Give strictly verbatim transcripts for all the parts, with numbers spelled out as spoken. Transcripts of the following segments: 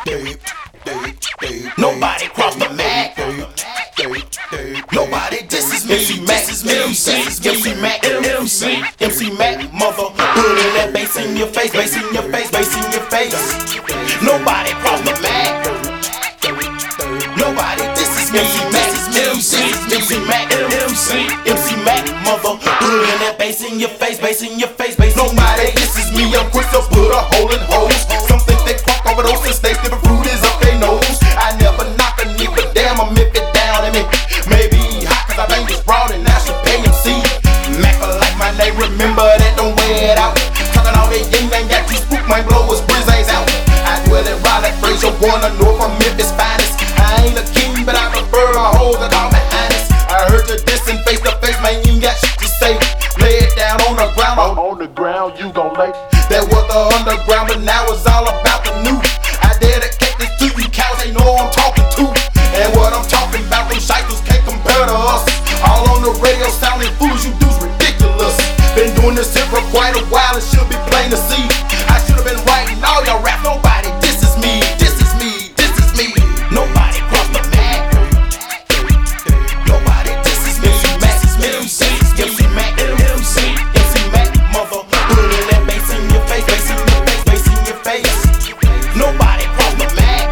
Nobody crossed the Mac. Nobody disses me. M C Mac, M C, M C Mac, M C, M C Mac, mother. Putting that bass in your face, bass in your face, bass in your face. Nobody crossed the Mac. Nobody disses me. M C Mac, M C, M C Mac, M C, M C Mac, mother. Putting that bass in your face, bass in your face, bass. Nobody disses me. I'm quick to put a hole in holes. Some think they fuck overdose and stay different fruit is up their nose. I never knock a nigga, damn, I mip it down and it maybe hot cause I think it's broad and now she pay M C. Mac like my name, remember that, don't wear it out. Talking all that yin yang yak, you spook my blow his brizzays out. I dwell in Raleigh, Fraser, wanna know from Memphis finest. I ain't a king, but I prefer a hoe that call me Highness. I heard you dissing face to face, man, you ain't got shit to say. Lay it down on the ground, on, on the ground, you gon' lay. That was the underground, but now it's all about the new. I dedicate this to you cows, they know I'm talking to. And what I'm talking about, them shikers can't compare to us. All on the radio sounding foolish, you dudes ridiculous. Been doing this shit for quite a while, it should be plain to see. I should've been writing all your rap, nobody disses me, disses me, disses me. Nobody crossed the Mac. Nobody disses me. M C, M C Mac, M C, M C Mac, mother. Putting that bass in your face, bass in your face, bass in your face. Nobody crossed the Mac.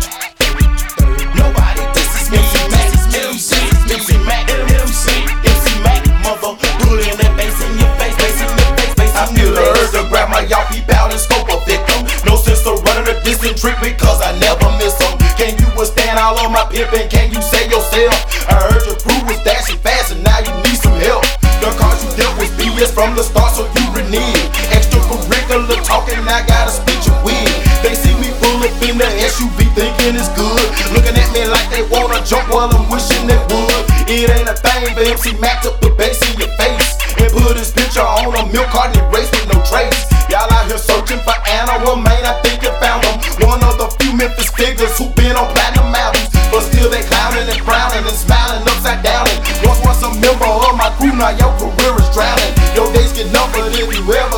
Nobody disses me. M C, M C Mac, M C, M C Mac, mother. Putting that bass in your face, bass in your face, bass in your face. I feel the urge to grab my y'all peep out and scope a victim. No sense to running a distant trick because I never miss them. Can you withstand all of my pimping? Can you say yourself? I heard your crew was dashing fast and now you need some help. The cause you dealt with B S from the start, so you renege. Extracurricular talking, I gotta split your wig. They see me pull up in the S U V thinking it's good. Looking at me like they wanna jump while I'm wishing they would. It ain't a thing for M C Mac to put bass in your face and put his picture on a milk carton and race with no trace. Y'all out here searching for animal, man, I think you found them. One of the few Memphis figures who been on platinum albums, but still they clowning and frowning and smiling upside down. And once once a member of my crew, now your career is drowning. Your days get numbered if you ever